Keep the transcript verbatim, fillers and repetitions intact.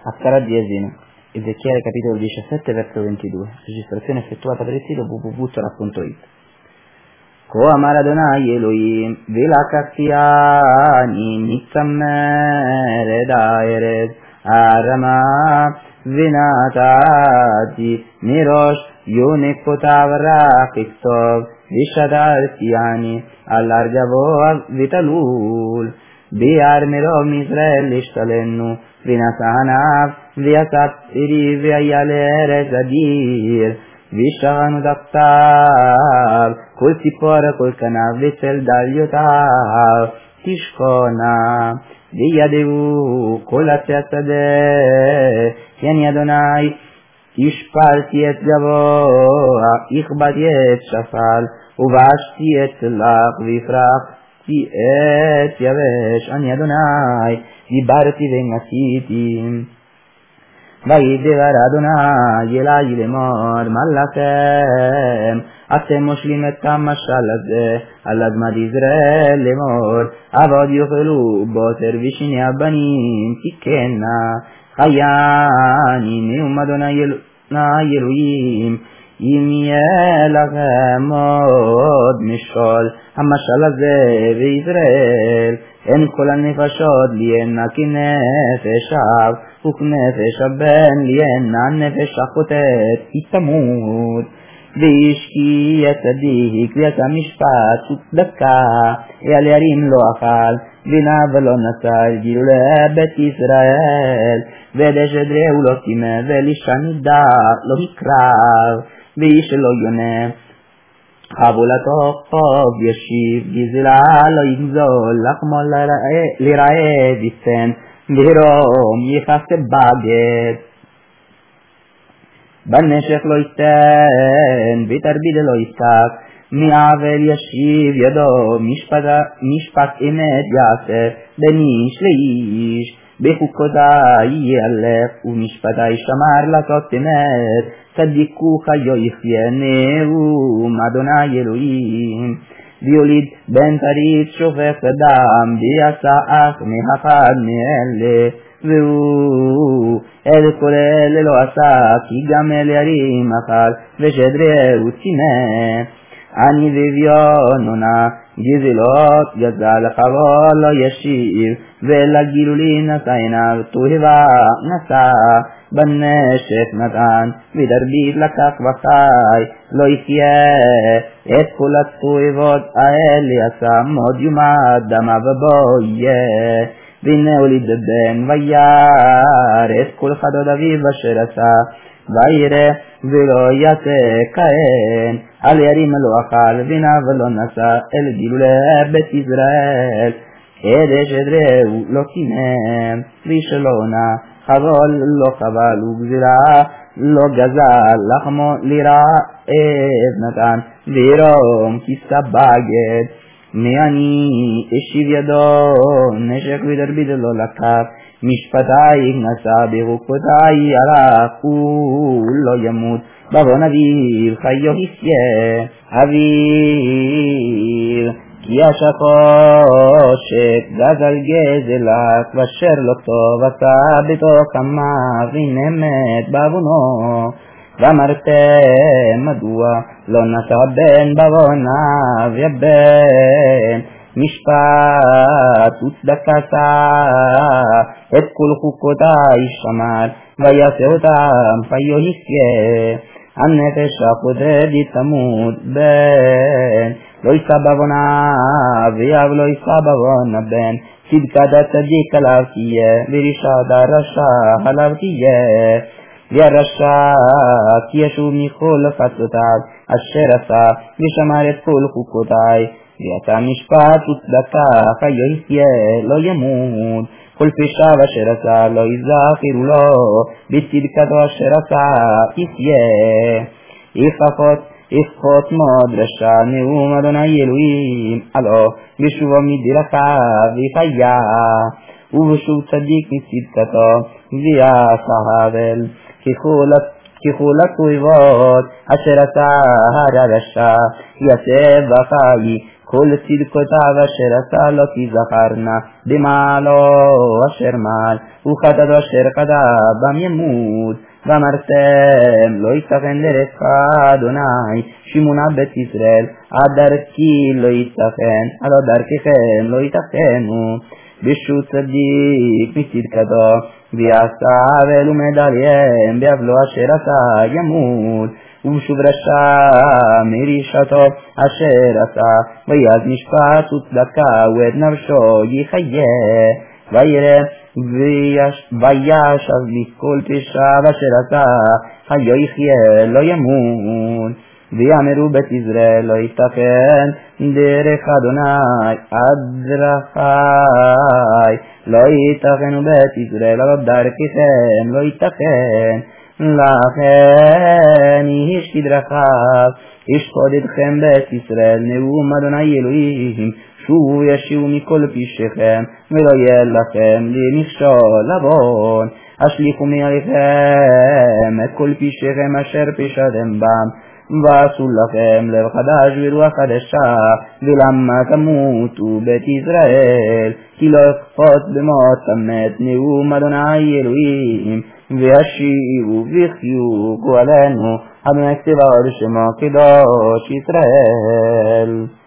Aftaradiesimo, Ezechiele capitolo diciassette verso ventidue, registrazione effettuata per il sito w w w punto torah punto it. Ko amar Adonai Elohim velakatiani nitzamer edaeret arama vinatati mirosh yonekotav kiktov vishadartiani allargavo vitalul biar mirov Israel ishtalenu vinasanav viasat iri viayale zadir Vishanu daktav, kol tzipora, kol kanav, v'etzel dalyotav, tishkona, v'yadevu, kol atziatzadeh, yani Adonai, ishpalti et gavoa, ichbati et shafal, uvashti et lach, v'ifrachti et yavesh, ani Adonai, dibarti v'nasiti. וידבר אדוני אלי לאמור מה לכם אתם מושלים את המשל הזה על אדמת ישראל לאמור עבוד יאכלו בוסר ושני הבנים תיקנה חייני נאום אדוני אלוהים אם יהיה לכם עוד משול המשל הזה בישראל אין כל הנפשות ליהנה כנפש אב וכנפש הבן ליהנה נפש החוטאת היא תמות וישקי הצדיק ויעשה משפט וצדקה אל ירים לא אכל בינה ולא נשא אל גילולי בית ישראל ודשדרהו לא טימא ואלישע נידה לא יקרב ואיש לא יונה חבולתו חוב ישיב גזלה לא יגזול לחמו לרעב יתן וירום יכסה בגד בנשך לא ייתן ותרביד לא יסתק מעבל ישיב ידו משפט, משפט אמת יעשה בין איש לאיש בחוקותי ילך ומשפטי שמר לעשות אמת צדיקו חיו יחיה נאום אדוני אלוהים ויוליד בן פריץ שופך דם ויעשה אח מהחד מאלה והוא אל כל אלה לא עשה כי גם אל ירים אכל ושדרהו צימא אני ואביונונה גזלות גזל חבול לא ישיב ולגילולי נשא עיניו תוהבה נשא בנשק נתן ודרבית לקח וחי לא יחיה את כל התועבות האלה עשה מוד יומד דמה ובו יהיה והנה הוליד בן וירא את כל חדוד אביו אשר עשה וירא ולא יצא כהן על ירים לא אכל וינה ולא נשא אל גילולי בית ישראל עד שדרהו לא קימם וישלונה חבול לא חבל וגזירה לא גזל לחמו לרעב נתן וירום כיסה בגד מעני השיב ידו נשק ודרביד לא לקח משפטי נשא בחוקותי הלך ולא ימות בבון אביו חיו יחיה אביו כי השחושק גזל גזלק ואשר לא טוב עשה בתוך עמיו והנה מת בעוונו ואמרתם מדוע לא נשא בן בעווניו יבן משפט וצדקה עשה את כל חוקותי שמר ויעשה אותם חיו יחיה הנפש החוטאת תמות בן לא יישא בעווניו ואב לא יישא בעוון הבן צדקת הצדיק עליו תהיה ורשעת הרשע עליו תהיה והרשע כי ישוב מכל חטאותיו אשר עשה ושמר את כל חוקותי ויעשה משפט וצדקה חיו יחיה לא ימות כל פשעיו אשר עשה לא יזכרו לו בצדקתו אשר עשה יחיה יפחות יפחות מאוד רשע נאום אדוני אלוהים הלא בשובו מדרכיו יחיה ובשוב צדיק מצדקתו ויעשה הבל ככל התועבות אשר עשה הרשע יעשה וחי כל צדקותיו אשר עשה לו כי זכרנה, במעלו אשר מעל, וחטאתו אשר חטא בם ימות. ואמרתם לא ייתכן דרך אדוני שמונה בית ישראל, עד דרכי לא ייתכן, עד דרככם לא ייתכנו. בשוט צדיק מצדקתו, ויעשה ולומד עליהם בעוולו אשר עשה ימות. ובשוב רשע מרשעתו אשר עשה, ויעש משפט וצדקה ואת נפשו יחיה. וירא וישב מכל פשעיו אשר עשה, חיו יחיה לא ימות. ויאמרו בית ישראל לא ייתכן דרך אדוני עד דרכי, לא ייתכן בית ישראל עד דרככם לא ייתכן. לכן השקיד דרכיו, ישפוט אתכם בית ישראל, נאום אדוני אלוהים, שובו ישיבו מכל פשעיכם, ולא יהיה לכם למכשול עוון. השליכו מעליכם את כל פשעיכם אשר פשעתם בם, ועשו לכם לב חדש ורוח חדשה, ולמה תמותו בית ישראל, כי לא אכפת במות המת, נאום אדוני אלוהים, וישיבו ויחיו גואלנו, אדוני כתיבה ושמו קדוש ישראל.